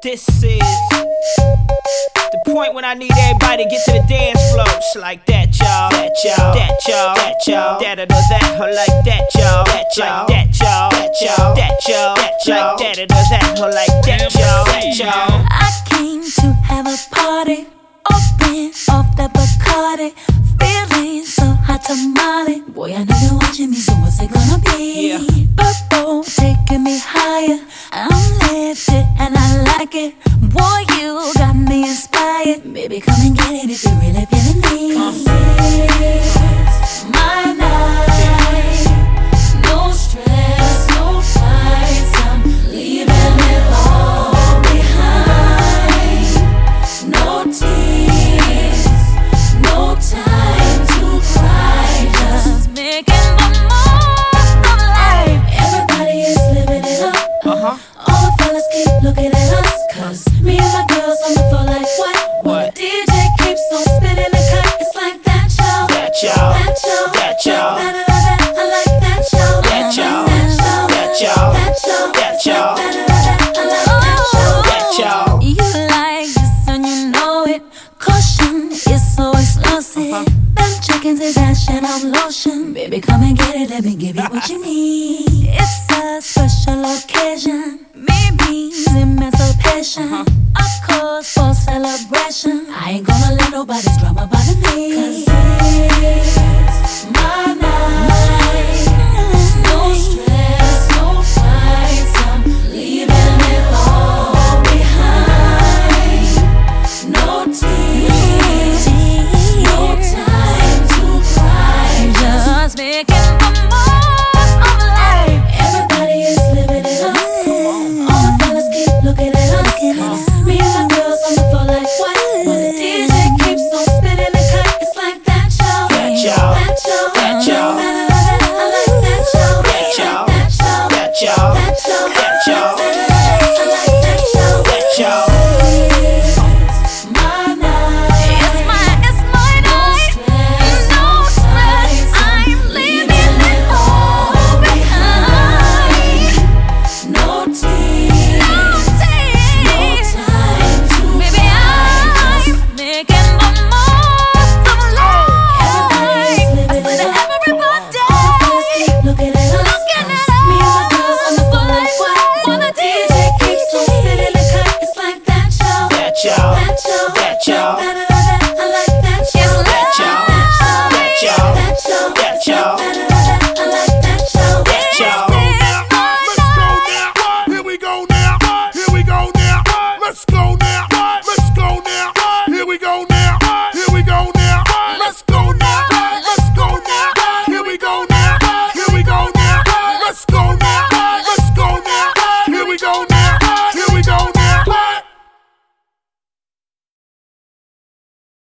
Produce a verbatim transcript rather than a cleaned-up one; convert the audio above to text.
This is the point when I need everybody to get to the dance floor. Just like that, y'all. That, y'all. That, y'all. That, y'all. That, or that, or like that, y'all. That, y'all. That, y'all. That, y'all. That, y'all. That, y'all. Like that, or that, or like that, y'all. That, y'all. I came to have a party, open off the Bacardi, feeling so hot tamale. Boy, I know you're watching me, so what's it gonna be? Yeah. Purple taking me higher, I'm lifted and I like it. Boy, you got me inspired. Baby, come and get it if you're really feeling me. It's my night, no stress, no fights. I'm leaving it all behind. No tears, no time to cry. Just making the most of life. Everybody is living it up. Uh-huh. All the fellas keep looking at us, cause me and my girls on the floor like what? What? The D J keeps on spinning the cut. It's like that, y'all. That, y'all. That, y'all. That, y'all. Like that, that, that. I like that, y'all. That, y'all. That, y'all. That, y'all. That, y'all. That, y'all. Like that, that, that. I like that, y'all. That, y'all. You like this and you know it. Caution is so explosive. Uh-huh. Them chickens is action of lotion. Baby, come and get it. Let me give you what you need. It's a special occasion. Maybe emancipation. Uh-huh. A cause for celebration. I ain't gonna let nobody's drama bother me. 'Cause